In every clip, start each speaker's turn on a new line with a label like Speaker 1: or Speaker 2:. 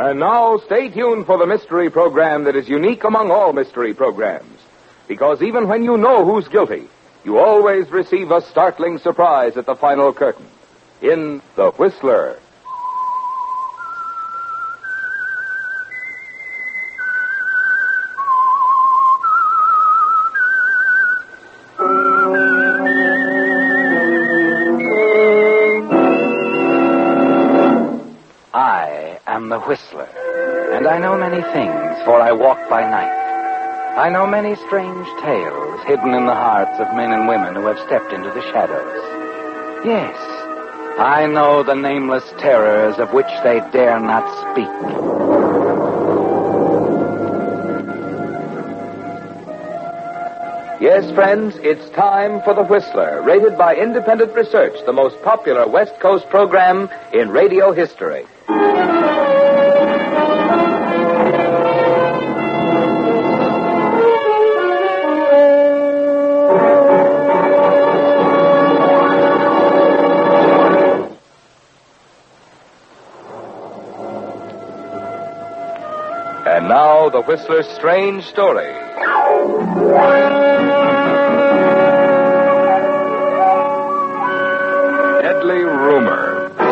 Speaker 1: And now, stay tuned for the mystery program that is unique among all mystery programs. Because even when you know who's guilty, you always receive a startling surprise at the final curtain. In The Whistler.
Speaker 2: I am the Whistler, and I know many things, for I walk by night. I know many strange tales hidden in the hearts of men and women who have stepped into the shadows. Yes, I know the nameless terrors of which they dare not speak.
Speaker 1: Yes, friends, it's time for The Whistler, rated by independent research the most popular West Coast program in radio history. And now, The Whistler's strange story. Deadly Rumor.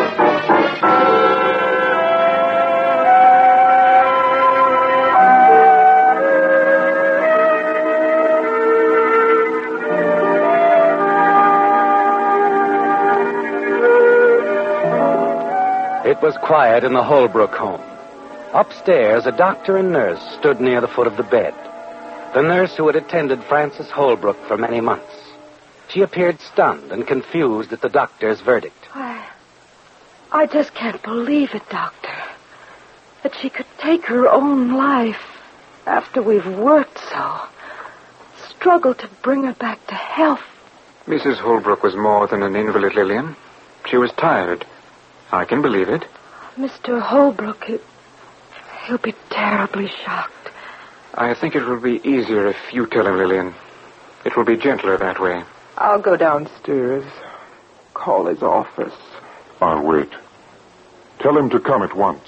Speaker 2: It was quiet in the Holbrook home. Upstairs, a doctor and nurse stood near the foot of the bed. The nurse who had attended Frances Holbrook for many months. She appeared stunned and confused at the doctor's verdict.
Speaker 3: I just can't believe it, Doctor. That she could take her own life after we've worked so. Struggled to bring her back to health.
Speaker 4: Mrs. Holbrook was more than an invalid, Lillian. She was tired. I can believe it.
Speaker 3: Mr. Holbrook, he'll be terribly shocked.
Speaker 4: I think it will be easier if you tell him, Lillian. It will be gentler that way.
Speaker 5: I'll go downstairs. Call his office.
Speaker 6: I'll wait. Tell him to come at once.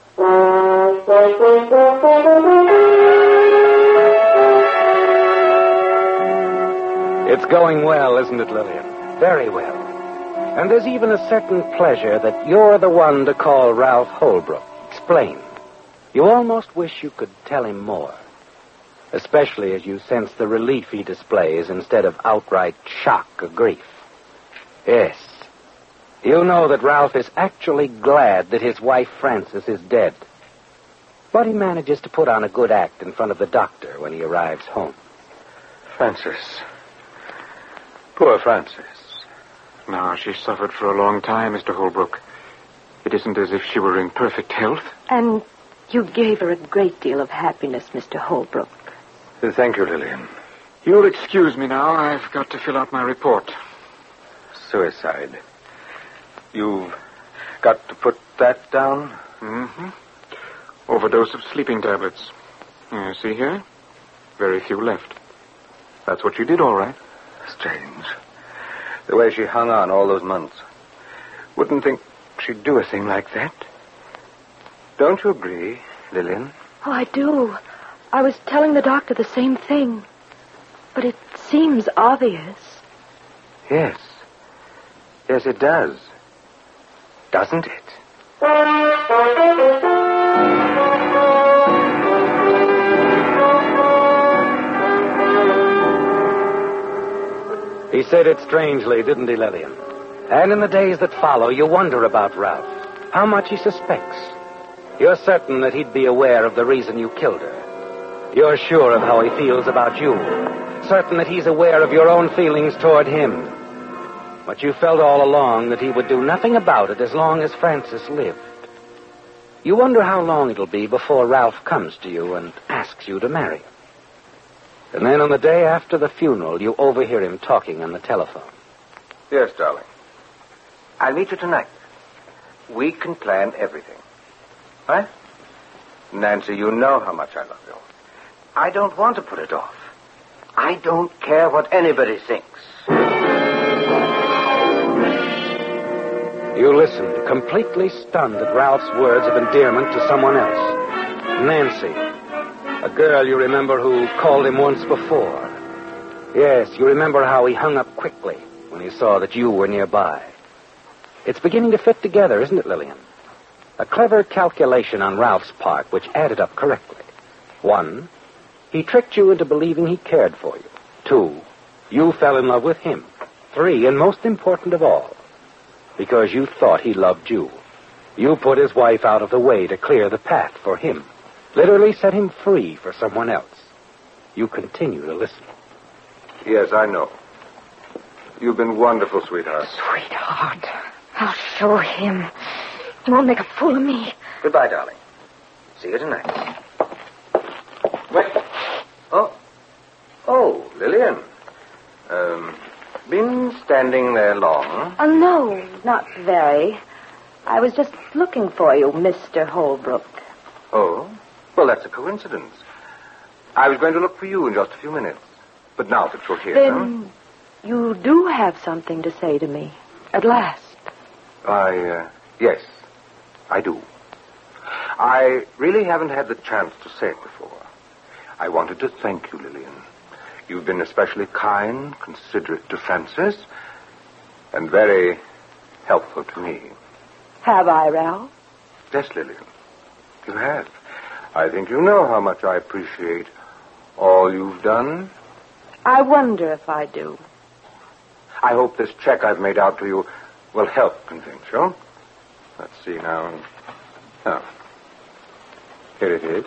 Speaker 2: It's going well, isn't it, Lillian? Very well. And there's even a certain pleasure that you're the one to call Ralph Holbrook. Explain. You almost wish you could tell him more. Especially as you sense the relief he displays instead of outright shock or grief. Yes. You know that Ralph is actually glad that his wife Frances is dead. But he manages to put on a good act in front of the doctor when he arrives home.
Speaker 7: Frances. Poor Frances.
Speaker 4: No, she suffered for a long time, Mr. Holbrook. It isn't as if she were in perfect health.
Speaker 3: And you gave her a great deal of happiness, Mr. Holbrook.
Speaker 7: Thank you, Lillian.
Speaker 4: You'll excuse me now. I've got to fill out my report.
Speaker 7: Suicide. You've got to put that down?
Speaker 4: Mm-hmm. Overdose of sleeping tablets. See here? Very few left. That's what you did, all right.
Speaker 7: Strange. The way she hung on all those months. Wouldn't think she'd do a thing like that. Don't you agree, Lillian?
Speaker 3: Oh, I do. I was telling the doctor the same thing. But it seems obvious.
Speaker 7: Yes. Yes, it does. Doesn't it?
Speaker 2: He said it strangely, didn't he, Lillian? And in the days that follow, you wonder about Ralph. How much he suspects. You're certain that he'd be aware of the reason you killed her. You're sure of how he feels about you. Certain that he's aware of your own feelings toward him. But you felt all along that he would do nothing about it as long as Frances lived. You wonder how long it'll be before Ralph comes to you and asks you to marry him. And then on the day after the funeral, you overhear him talking on the telephone.
Speaker 7: Yes, darling. I'll meet you tonight. We can plan everything. Right? Nancy, you know how much I love you. I don't want to put it off. I don't care what anybody thinks.
Speaker 2: You listened, completely stunned at Ralph's words of endearment to someone else. Nancy, a girl you remember who called him once before. Yes, you remember how he hung up quickly when he saw that you were nearby. It's beginning to fit together, isn't it, Lillian? A clever calculation on Ralph's part which added up correctly. 1, he tricked you into believing he cared for you. 2, you fell in love with him. 3, and most important of all, because you thought he loved you. You put his wife out of the way to clear the path for him. Literally set him free for someone else. You continue to listen.
Speaker 7: Yes, I know. You've been wonderful, sweetheart.
Speaker 3: Sweetheart, I'll show him. He won't make a fool of me.
Speaker 7: Goodbye, darling. See you tonight. Wait. Oh, Lillian. Been standing there long?
Speaker 3: No, not very. I was just looking for you, Mr. Holbrook.
Speaker 7: Oh? Well, that's a coincidence. I was going to look for you in just a few minutes. But now that you're here...
Speaker 3: Then you do have something to say to me, at last.
Speaker 7: Yes, I do. I really haven't had the chance to say it before. I wanted to thank you, Lillian. You've been especially kind, considerate to Francis, and very helpful to me.
Speaker 3: Have I, Ralph?
Speaker 7: Yes, Lillian, you have. I think you know how much I appreciate all you've done.
Speaker 3: I wonder if I do.
Speaker 7: I hope this check I've made out to you will help convince you. Let's see now. Oh. Here it is.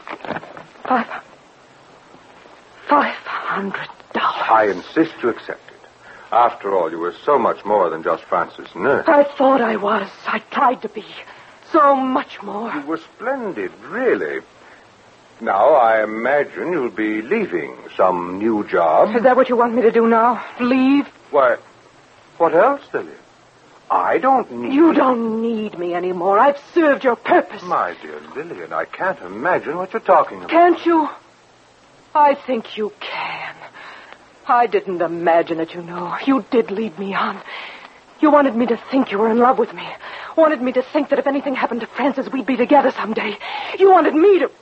Speaker 3: $500.
Speaker 7: I insist you accept it. After all, you were so much more than just Francis' nurse.
Speaker 3: I thought I was. I tried to be. So much more.
Speaker 7: You were splendid, really. Now, I imagine you'll be leaving some new job.
Speaker 3: Is that what you want me to do now? Leave?
Speaker 7: Why, what else, Lillian? I don't need...
Speaker 3: You don't need me anymore. I've served your purpose.
Speaker 7: My dear Lillian, I can't imagine what you're talking about.
Speaker 3: Can't you? I think you can. I didn't imagine it, you know. You did lead me on. You wanted me to think you were in love with me. Wanted me to think that if anything happened to Frances, we'd be together someday. You wanted me to...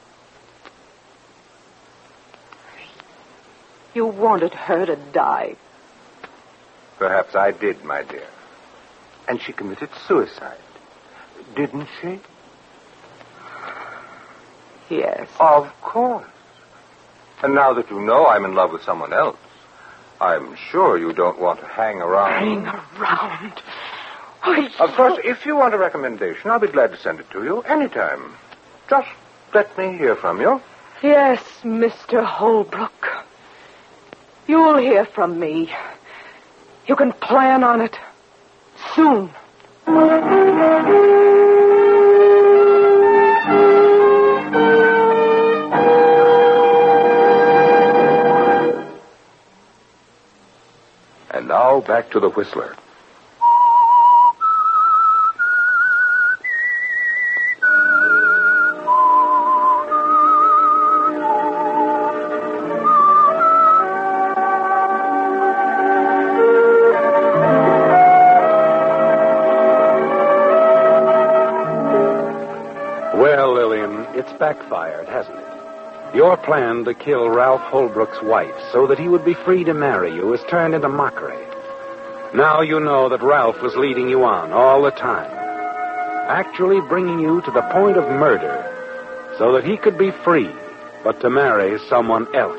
Speaker 3: You wanted her to die.
Speaker 7: Perhaps I did, my dear. And she committed suicide. Didn't she?
Speaker 3: Yes.
Speaker 7: Of course. And now that you know I'm in love with someone else, I'm sure you don't want to hang around.
Speaker 3: Hang around? Why,
Speaker 7: Of course, if you want a recommendation, I'll be glad to send it to you anytime. Just let me hear from you.
Speaker 3: Yes, Mr. Holbrook. You'll hear from me. You can plan on it. Soon.
Speaker 1: And now back to the Whistler.
Speaker 2: Well, Lillian, it's backfired, hasn't it? Your plan to kill Ralph Holbrook's wife so that he would be free to marry you has turned into mockery. Now you know that Ralph was leading you on all the time, actually bringing you to the point of murder so that he could be free, but to marry someone else.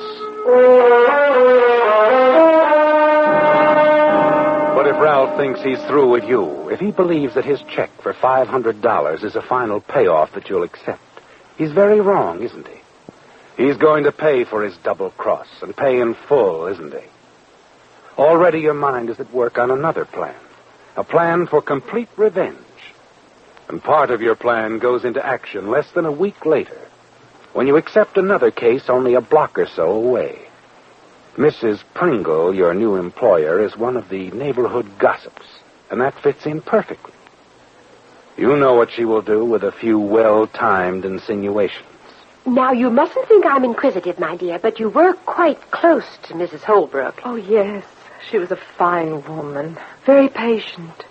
Speaker 2: But if Ralph thinks he's through with you, if he believes that his check for $500 is a final payoff that you'll accept, he's very wrong, isn't he? He's going to pay for his double cross, and pay in full, isn't he? Already your mind is at work on another plan, a plan for complete revenge. And part of your plan goes into action less than a week later, when you accept another case only a block or so away. Mrs. Pringle, your new employer, is one of the neighborhood gossips, and that fits in perfectly. You know what she will do with a few well-timed insinuations.
Speaker 8: Now, you mustn't think I'm inquisitive, my dear, but you were quite close to Mrs. Holbrook.
Speaker 3: Oh, yes. She was a fine woman. Very patient.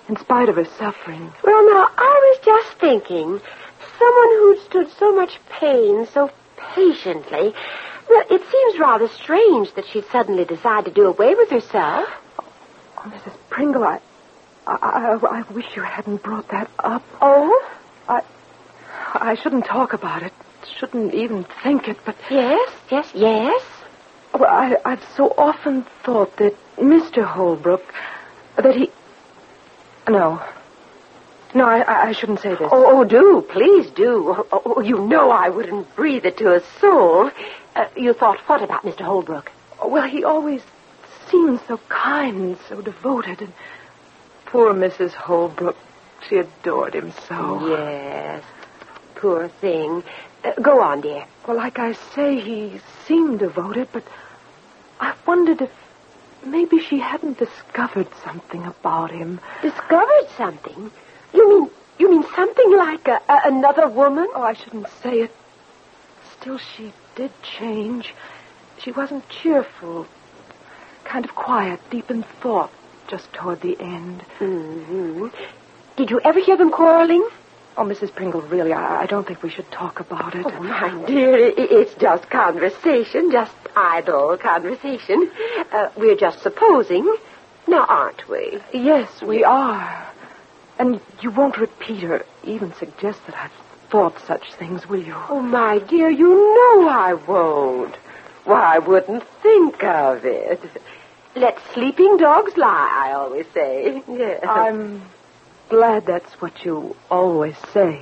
Speaker 3: in spite of her suffering.
Speaker 8: Well, now, I was just thinking, someone who'd stood so much pain so patiently, well, it seems rather strange that she'd suddenly decide to do away with herself.
Speaker 3: Oh, Mrs. Pringle, I wish you hadn't brought that up.
Speaker 8: Oh?
Speaker 3: I shouldn't talk about it. Shouldn't even think it, but...
Speaker 8: Yes.
Speaker 3: Well, I've so often thought that Mr. Holbrook, that he... No, I shouldn't say this.
Speaker 8: Oh, do. Please do. Oh, you know I wouldn't breathe it to a soul. You thought what about Mr. Holbrook?
Speaker 3: Well, he always seemed so kind, so devoted, and poor Mrs. Holbrook, she adored him so.
Speaker 8: Yes, poor thing. Go on, dear.
Speaker 3: Well, like I say, he seemed devoted, but I wondered if maybe she hadn't discovered something about him.
Speaker 8: Discovered something? You mean something like another woman?
Speaker 3: Oh, I shouldn't say it. Still, she did change. She wasn't cheerful, kind of quiet, deep in thought, just toward the end.
Speaker 8: Mm-hmm. Did you ever hear them quarreling?
Speaker 3: Oh, Mrs. Pringle, really, I don't think we should talk about it.
Speaker 8: Oh, my dear, it's just conversation, just idle conversation. We're just supposing, now aren't we?
Speaker 3: Yes, we are. And you won't repeat or even suggest that I've thought such things, will you?
Speaker 8: Oh, my dear, you know I won't. Why, I wouldn't think of it. Let sleeping dogs lie, I always say. Yes.
Speaker 3: I'm glad that's what you always say.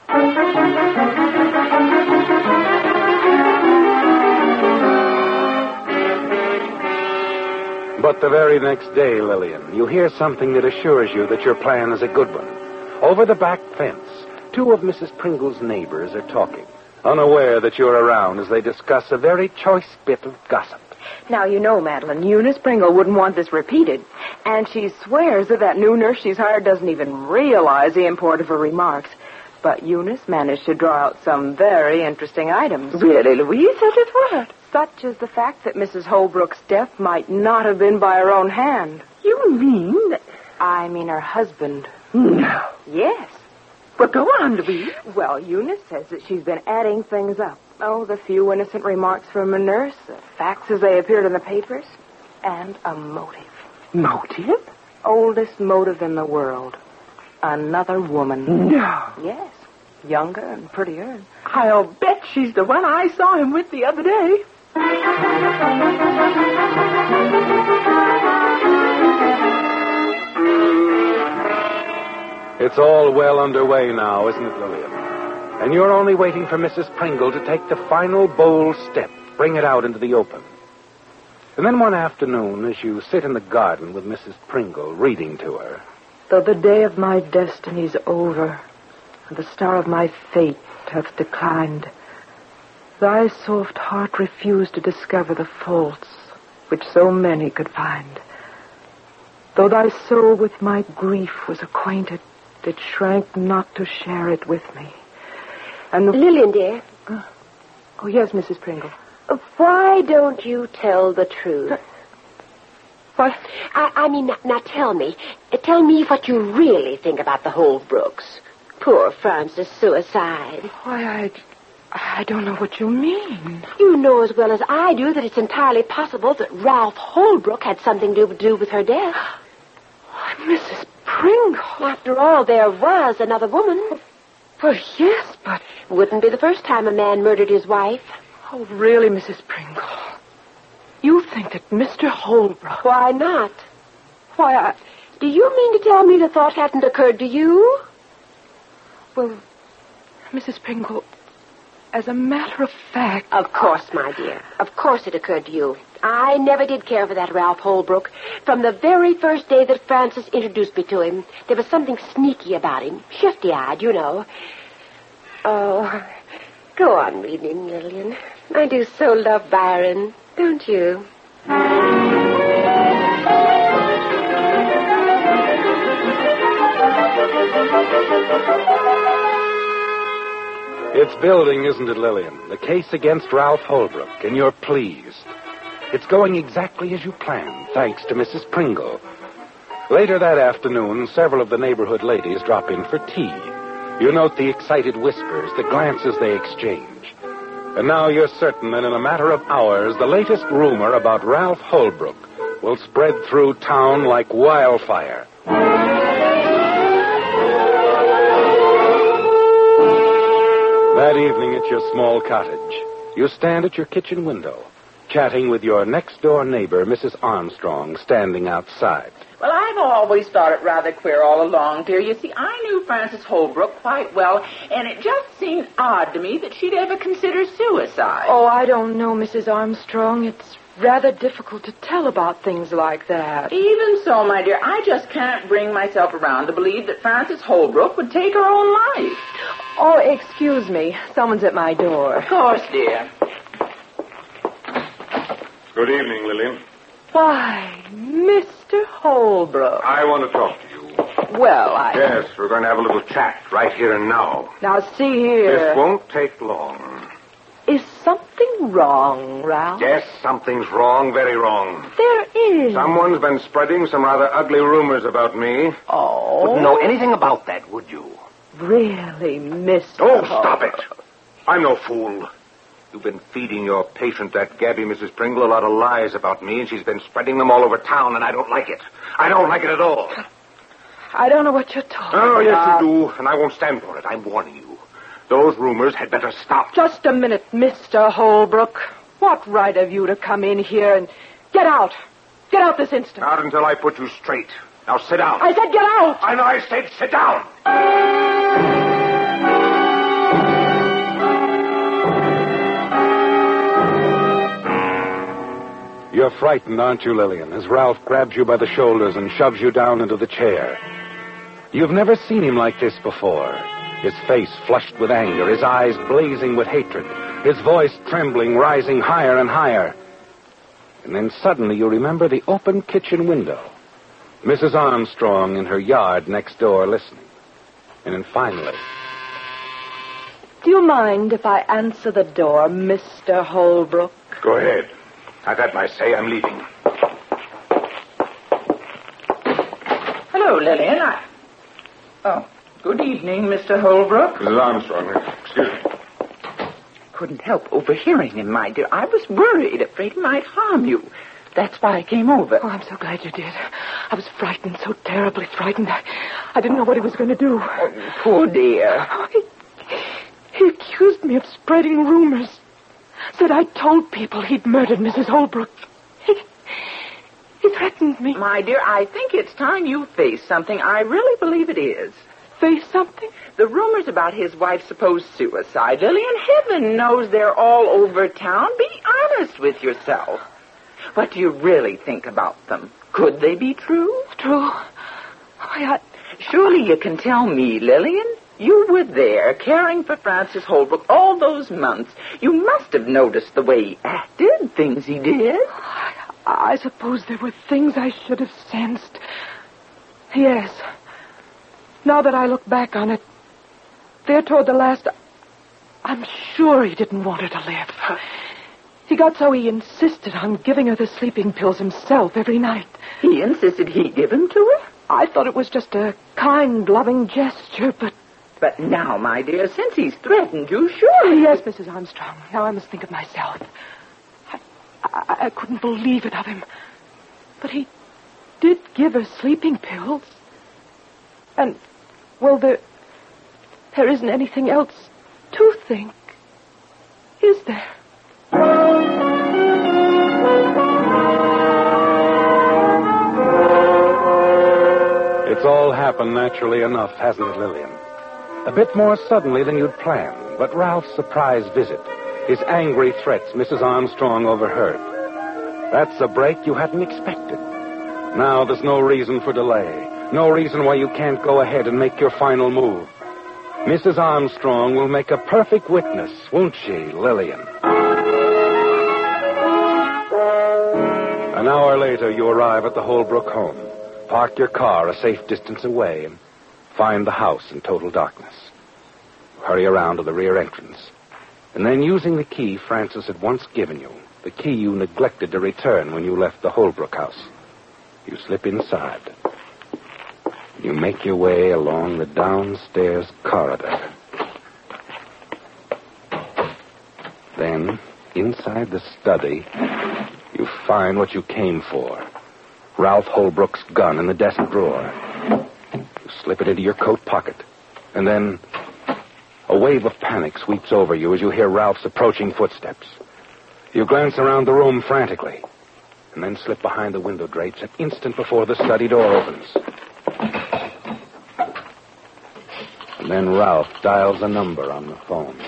Speaker 2: But the very next day, Lillian, you hear something that assures you that your plan is a good one. Over the back fence, two of Mrs. Pringle's neighbors are talking, unaware that you're around as they discuss a very choice bit of gossip.
Speaker 9: Now, you know, Madeline, Eunice Pringle wouldn't want this repeated. And she swears that new nurse she's hired doesn't even realize the import of her remarks. But Eunice managed to draw out some very interesting items.
Speaker 3: Really, Louise? Such as what?
Speaker 9: Such as the fact that Mrs. Holbrook's death might not have been by her own hand.
Speaker 3: You mean that...
Speaker 9: I mean her husband.
Speaker 3: No.
Speaker 9: Yes.
Speaker 3: Well, go on, Louise.
Speaker 9: Well, Eunice says that she's been adding things up. Oh, the few innocent remarks from a nurse, the facts as they appeared in the papers, and a motive.
Speaker 3: Motive?
Speaker 9: Oldest motive in the world. Another woman.
Speaker 3: No.
Speaker 9: Yes. Younger and prettier.
Speaker 3: I'll bet she's the one I saw him with the other day.
Speaker 2: It's all well underway now, isn't it, Lillian? And you're only waiting for Mrs. Pringle to take the final bold step, bring it out into the open. And then one afternoon, as you sit in the garden with Mrs. Pringle reading to her...
Speaker 3: Though the day of my destiny's over, and the star of my fate hath declined, thy soft heart refused to discover the faults which so many could find. Though thy soul with my grief was acquainted, it shrank not to share it with me. And
Speaker 8: Lillian, dear.
Speaker 3: Oh, yes, Mrs. Pringle.
Speaker 8: Why don't you tell the truth?
Speaker 3: What?
Speaker 8: I mean, now tell me. Tell me what you really think about the Holbrooks. Poor Francis' suicide.
Speaker 3: Why, I don't know what you mean.
Speaker 8: You know as well as I do that it's entirely possible that Ralph Holbrook had something to do with her death.
Speaker 3: Why, Mrs. Pringle.
Speaker 8: After all, there was another woman.
Speaker 3: Well, yes, but...
Speaker 8: Wouldn't be the first time a man murdered his wife.
Speaker 3: Oh, really, Mrs. Pringle? You think that Mr. Holbrook...
Speaker 8: Why not?
Speaker 3: Why,
Speaker 8: Do you mean to tell me the thought hadn't occurred to you?
Speaker 3: Well, Mrs. Pringle, as a matter of fact...
Speaker 8: Of course, my dear. Of course it occurred to you. I never did care for that Ralph Holbrook. From the very first day that Francis introduced me to him, there was something sneaky about him. Shifty-eyed, you know. Oh, go on reading, Lillian. I do so love Byron, don't you?
Speaker 2: It's building, isn't it, Lillian? The case against Ralph Holbrook, and you're pleased. It's going exactly as you planned, thanks to Mrs. Pringle. Later that afternoon, several of the neighborhood ladies drop in for tea. You note the excited whispers, the glances they exchange. And now you're certain that in a matter of hours, the latest rumor about Ralph Holbrook will spread through town like wildfire. That evening at your small cottage, you stand at your kitchen window, chatting with your next-door neighbor, Mrs. Armstrong, standing outside.
Speaker 10: Well, I've always thought it rather queer all along, dear. You see, I knew Frances Holbrook quite well, and it just seemed odd to me that she'd ever consider suicide.
Speaker 3: Oh, I don't know, Mrs. Armstrong. It's rather difficult to tell about things like that.
Speaker 10: Even so, my dear, I just can't bring myself around to believe that Frances Holbrook would take her own life.
Speaker 3: Oh, excuse me. Someone's at my door.
Speaker 10: Of course, dear.
Speaker 4: Good evening, Lillian.
Speaker 3: Why, Mr. Holbrook.
Speaker 4: I want to talk to you.
Speaker 3: Well,
Speaker 7: Yes, we're going to have a little chat right here and now.
Speaker 3: Now, see here.
Speaker 7: This won't take long.
Speaker 3: Is something wrong, Ralph?
Speaker 7: Yes, something's wrong, very wrong.
Speaker 3: There is.
Speaker 7: Someone's been spreading some rather ugly rumors about me.
Speaker 3: Oh.
Speaker 7: Wouldn't know anything about that, would you?
Speaker 3: Really, Mr.
Speaker 7: Oh,
Speaker 3: Holbrook.
Speaker 7: stop it. I'm no fool. You've been feeding your patient, that Gabby, Mrs. Pringle, a lot of lies about me, and she's been spreading them all over town, and I don't like it. I don't like it at all.
Speaker 3: I don't know what you're talking
Speaker 7: Oh, yes,
Speaker 3: about.
Speaker 7: you do, and I won't stand for it. I'm warning you. Those rumors had better stop.
Speaker 3: Just a minute, Mr. Holbrook. What right have you to come in here and get out? Get out this instant.
Speaker 7: Not until I put you straight. Now sit down.
Speaker 3: I said get out.
Speaker 7: And I said sit down.
Speaker 2: You're frightened, aren't you, Lillian, as Ralph grabs you by the shoulders and shoves you down into the chair. You've never seen him like this before. His face flushed with anger, his eyes blazing with hatred, his voice trembling, rising higher and higher. And then suddenly you remember the open kitchen window, Mrs. Armstrong in her yard next door listening. And then finally...
Speaker 3: Do you mind if I answer the door, Mr. Holbrook?
Speaker 7: Go ahead. I've had my say. I'm leaving.
Speaker 10: Hello, Lillian. Oh, good evening, Mr. Holbrook.
Speaker 4: Mrs. Armstrong, excuse me.
Speaker 10: Couldn't help overhearing him, my dear. I was worried, afraid he might harm you. That's why I came over.
Speaker 3: Oh, I'm so glad you did. I was frightened, so terribly frightened. I didn't know what he was going to do.
Speaker 10: Oh, poor dear.
Speaker 3: He accused me of spreading rumors. Said I told people he'd murdered Mrs. Holbrook. He threatened me.
Speaker 10: My dear, I think it's time you face something. I really believe it is.
Speaker 3: Face something?
Speaker 10: The rumors about his wife's supposed suicide, Lillian, heaven knows they're all over town. Be honest with yourself. What do you really think about them? Could they be true?
Speaker 3: True.
Speaker 10: Surely you can tell me, Lillian. You were there, caring for Frances Holbrook all those months. You must have noticed the way he acted, things he did.
Speaker 3: I suppose there were things I should have sensed. Yes. Now that I look back on it, there toward the last, I'm sure he didn't want her to live. He got so he insisted on giving her the sleeping pills himself every night.
Speaker 10: He insisted he give them to her?
Speaker 3: I thought it was just a kind, loving gesture, but...
Speaker 10: But now, my dear, since he's threatened you, surely...
Speaker 3: Yes, Mrs. Armstrong. Now I must think of myself. I couldn't believe it of him. But he did give her sleeping pills. And, well, there isn't anything else to think, is there?
Speaker 2: It's all happened naturally enough, hasn't it, Lillian? A bit more suddenly than you'd planned, but Ralph's surprise visit, his angry threats, Mrs. Armstrong overheard. That's a break you hadn't expected. Now there's no reason for delay, no reason why you can't go ahead and make your final move. Mrs. Armstrong will make a perfect witness, won't she, Lillian? An hour later, you arrive at the Holbrook home. Park your car a safe distance away and find the house in total darkness. Hurry around to the rear entrance. And then, using the key Frances had once given you, the key you neglected to return when you left the Holbrook house, you slip inside You make your way along the downstairs corridor. Then, inside the study, you find what you came for. Ralph Holbrook's gun in the desk drawer. You slip it into your coat pocket. And then a wave of panic sweeps over you as you hear Ralph's approaching footsteps. You glance around the room frantically, and then slip behind the window drapes an instant before the study door opens. And then Ralph dials a number on the phone.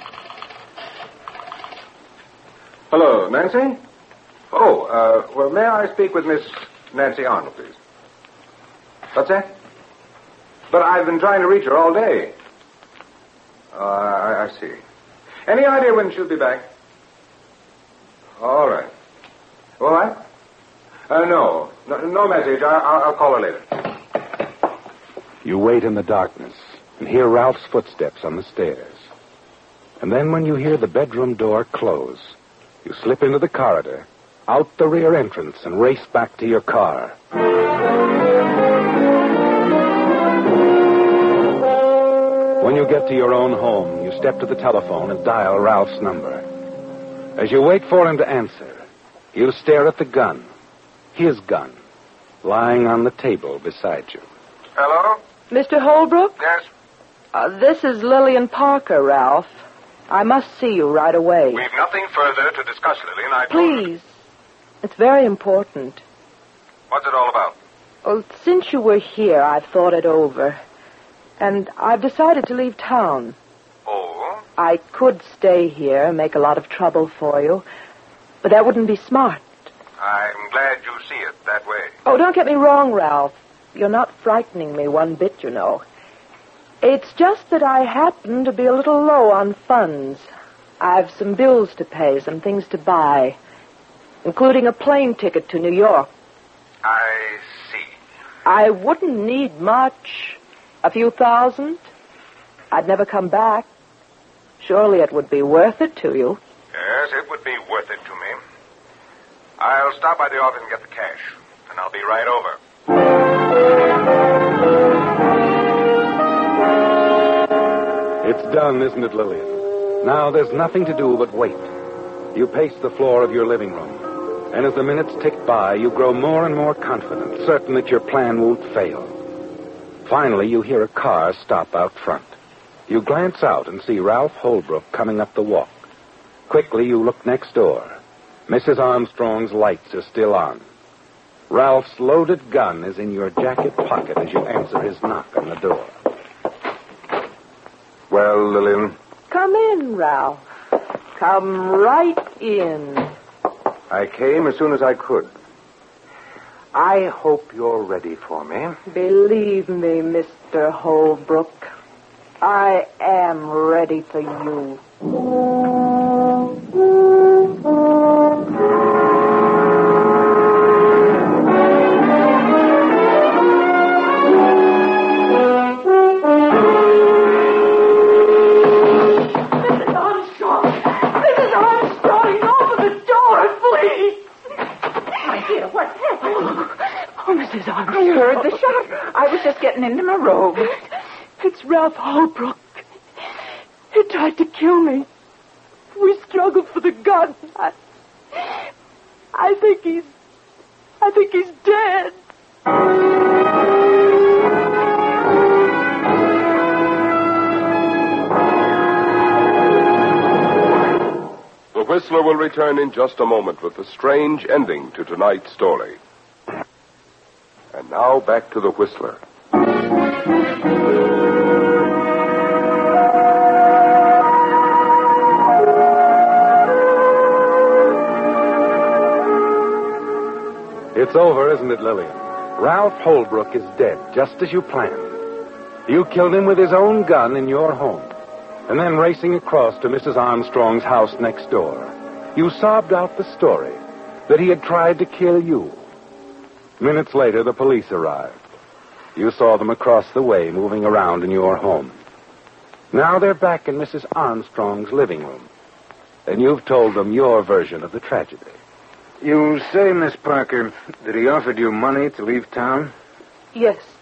Speaker 7: Hello, Nancy? Oh, well, may I speak with Miss Nancy Arnold, please? What's that? But I've been trying to reach her all day. I see. Any idea when she'll be back? All right. All right? No message. I'll call her later.
Speaker 2: You wait in the darkness and hear Ralph's footsteps on the stairs. And then when you hear the bedroom door close, you slip into the corridor, out the rear entrance, and race back to your car. When you get to your own home, you step to the telephone and dial Ralph's number. As you wait for him to answer, you stare at the gun, his gun, lying on the table beside you.
Speaker 7: Hello?
Speaker 3: Mr. Holbrook?
Speaker 7: Yes?
Speaker 3: This is Lillian Parker, Ralph. I must see you right away.
Speaker 7: We've nothing further to discuss, Lillian.
Speaker 3: Please. It's very important.
Speaker 7: What's it all about?
Speaker 3: Well, since you were here, I've thought it over. And I've decided to leave town.
Speaker 7: Oh?
Speaker 3: I could stay here and make a lot of trouble for you, but that wouldn't be smart.
Speaker 7: I'm glad you see it that way.
Speaker 3: Oh, don't get me wrong, Ralph. You're not frightening me one bit, you know. It's just that I happen to be a little low on funds. I've some bills to pay, some things to buy, including a plane ticket to New York.
Speaker 7: I see.
Speaker 3: I wouldn't need much. A few thousand. I'd never come back. Surely it would be worth it to you.
Speaker 7: Yes, it would be worth it to me. I'll stop by the office and get the cash, and I'll be right over.
Speaker 2: It's done, isn't it, Lillian? Now there's nothing to do but wait. You pace the floor of your living room, and as the minutes tick by, you grow more and more confident, certain that your plan won't fail. Finally, you hear a car stop out front. You glance out and see Ralph Holbrook coming up the walk. Quickly, you look next door. Mrs. Armstrong's lights are still on. Ralph's loaded gun is in your jacket pocket as you answer his knock on the door.
Speaker 7: Well, Lillian?
Speaker 3: Come in, Ralph. Come right in.
Speaker 7: I came as soon as I could. I hope you're ready for me.
Speaker 3: Believe me, Mr. Holbrook, I am ready for you.
Speaker 10: I heard the shot. I was just getting into my robe.
Speaker 3: It's Ralph Holbrook. He tried to kill me. We struggled for the gun. I think he's dead.
Speaker 11: The Whistler will return in just a moment with a strange ending to tonight's story. And now back to the Whistler.
Speaker 2: It's over, isn't it, Lillian? Ralph Holbrook is dead, just as you planned. You killed him with his own gun in your home. And then racing across to Mrs. Armstrong's house next door, you sobbed out the story that he had tried to kill you. Minutes later, the police arrived. You saw them across the way moving around in your home. Now they're back in Mrs. Armstrong's living room. And you've told them your version of the tragedy.
Speaker 12: You say, Miss Parker, that he offered you money to leave town?
Speaker 3: Yes.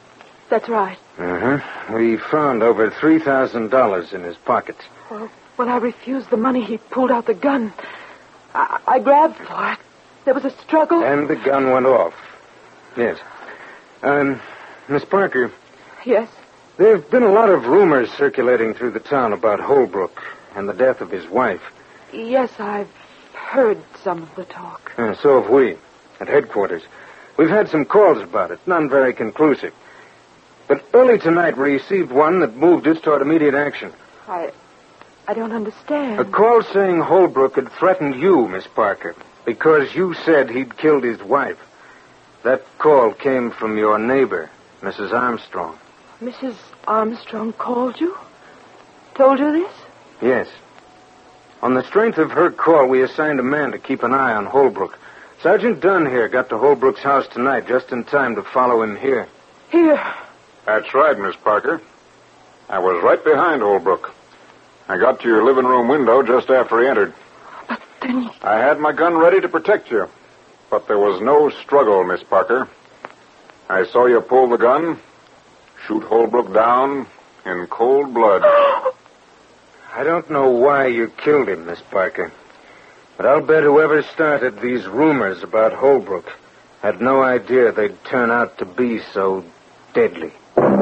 Speaker 3: That's right.
Speaker 2: Uh-huh. We found over $3,000 in his pockets.
Speaker 3: Well, when I refused the money, he pulled out the gun. I grabbed for it. There was a struggle.
Speaker 2: And the gun went off. Yes. Miss Parker.
Speaker 3: Yes?
Speaker 2: There have been a lot of rumors circulating through the town about Holbrook and the death of his wife.
Speaker 3: Yes, I've heard some of the talk.
Speaker 2: So have we, at headquarters. We've had some calls about it, none very conclusive. But early tonight we received one that moved us toward immediate action.
Speaker 3: I don't understand.
Speaker 2: A call saying Holbrook had threatened you, Miss Parker, because you said he'd killed his wife. That call came from your neighbor, Mrs. Armstrong.
Speaker 3: Mrs. Armstrong called you? Told you this?
Speaker 2: Yes. On the strength of her call, we assigned a man to keep an eye on Holbrook. Sergeant Dunn here got to Holbrook's house tonight just in time to follow him here.
Speaker 3: Here?
Speaker 6: That's right, Miss Parker. I was right behind Holbrook. I got to your living room window just after he entered.
Speaker 3: But then...
Speaker 6: I had my gun ready to protect you. But there was no struggle, Miss Parker. I saw you pull the gun, shoot Holbrook down in cold blood.
Speaker 2: I don't know why you killed him, Miss Parker. But I'll bet whoever started these rumors about Holbrook had no idea they'd turn out to be so deadly.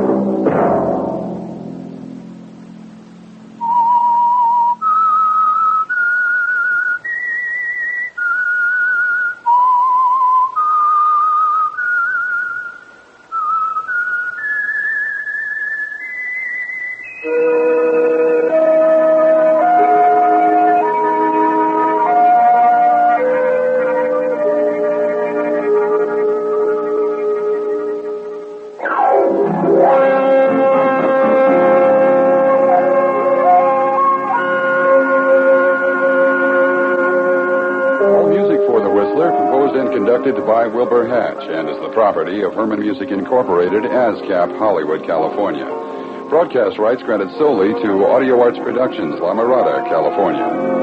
Speaker 12: By Wilbur Hatch and is the property of Herman Music Incorporated, ASCAP, Hollywood, California. Broadcast rights granted solely to Audio Arts Productions, La Mirada, California.